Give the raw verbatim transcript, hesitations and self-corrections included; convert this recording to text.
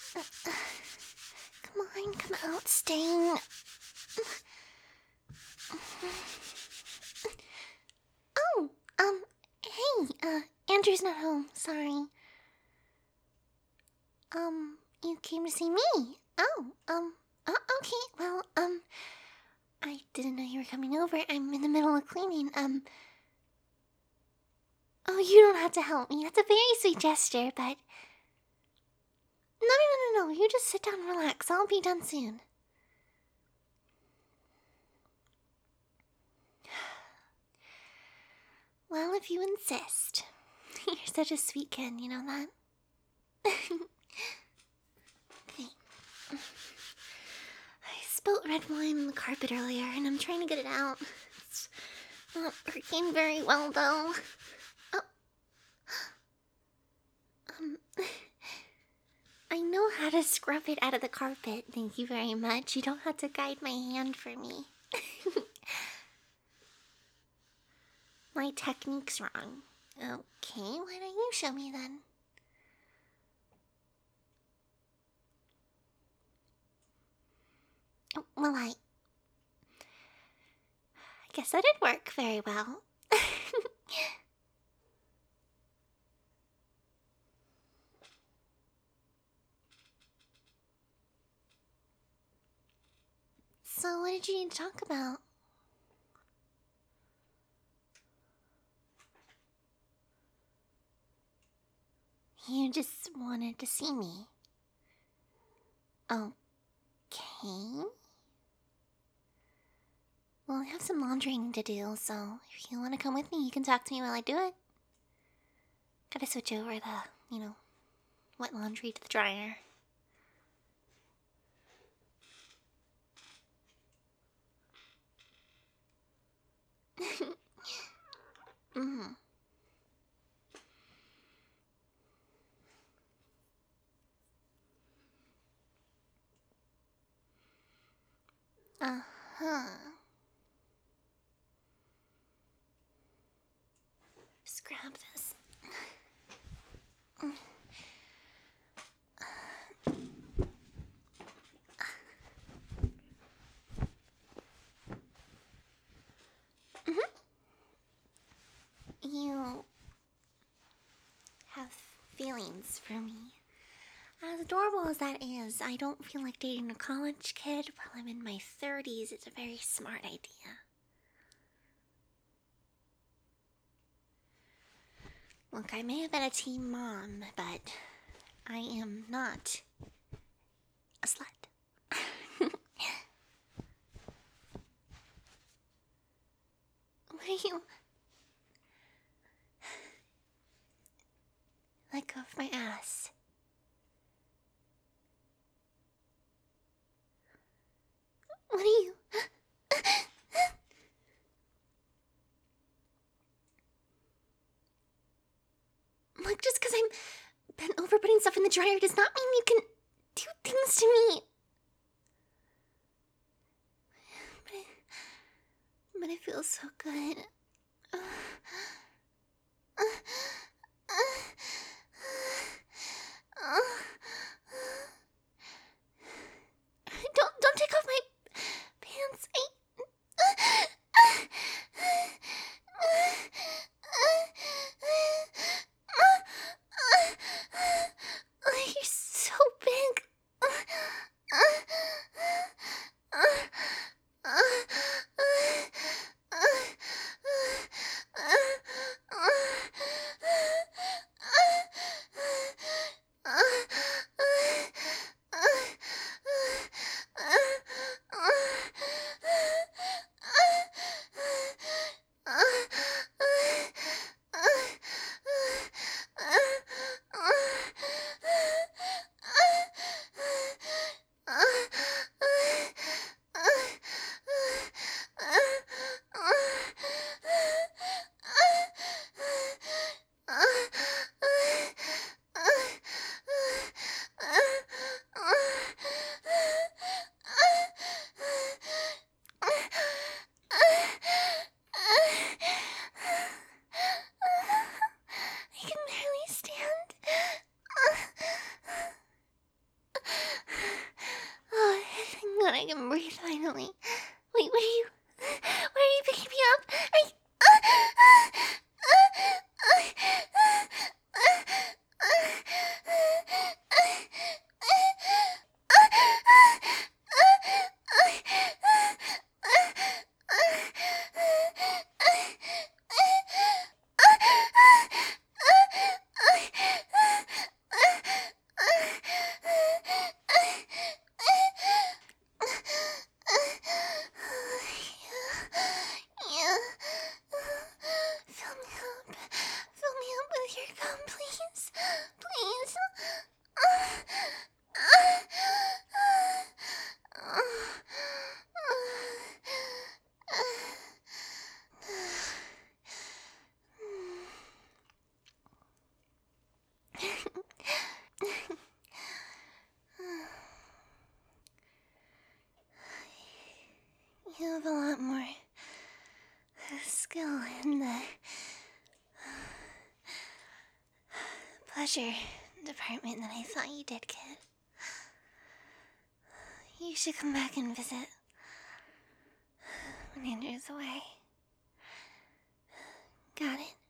Come on, come out, Sting. Oh, um, hey, uh, Andrew's not home, sorry. Um, you came to see me? Oh, um, uh, okay, well, um, I didn't know you were coming over. I'm in the middle of cleaning, um... Oh, you don't have to help me. That's a very sweet gesture, but... No, no, no, no, no. You just sit down and relax. I'll be done soon. Well, if you insist. You're such a sweet kid, you know that? Okay. I spilled red wine on the carpet earlier, and I'm trying to get it out. It's not working very well, though. Oh. Um... I know how to scrub it out of the carpet, thank you very much. You don't have to guide my hand for me. My technique's wrong. Okay, why don't you show me then? Oh, well, I... I guess that did work very well. So, what did you need to talk about? You just wanted to see me. Okay. Well, I have some laundering to do, so if you want to come with me, you can talk to me while I do it. Gotta switch over the, you know, wet laundry to the dryer. Mm-hmm. Uh-huh. Just grab this. Mm-hmm. You have feelings for me. As adorable as that is, I don't feel like dating a college kid while I'm in my thirties. It's a very smart idea. Look, I may have been a teen mom, but I am not a slut. What are you... Let go of my ass. What are you... Look, just because I'm bent over putting stuff in the dryer does not mean you can do things to me. But it, but it feels so good. Uh, uh, uh, uh, don't, don't take off my pants. I... You're so big. I can breathe finally. Wait, what are you? Why are you picking me up? I. Uh, Yeah. Fill me up. Fill me up with your gum, please. Please. You have a lot more skill in the pleasure department than I thought you did, kid. You should come back and visit when Andrew's away. Got it?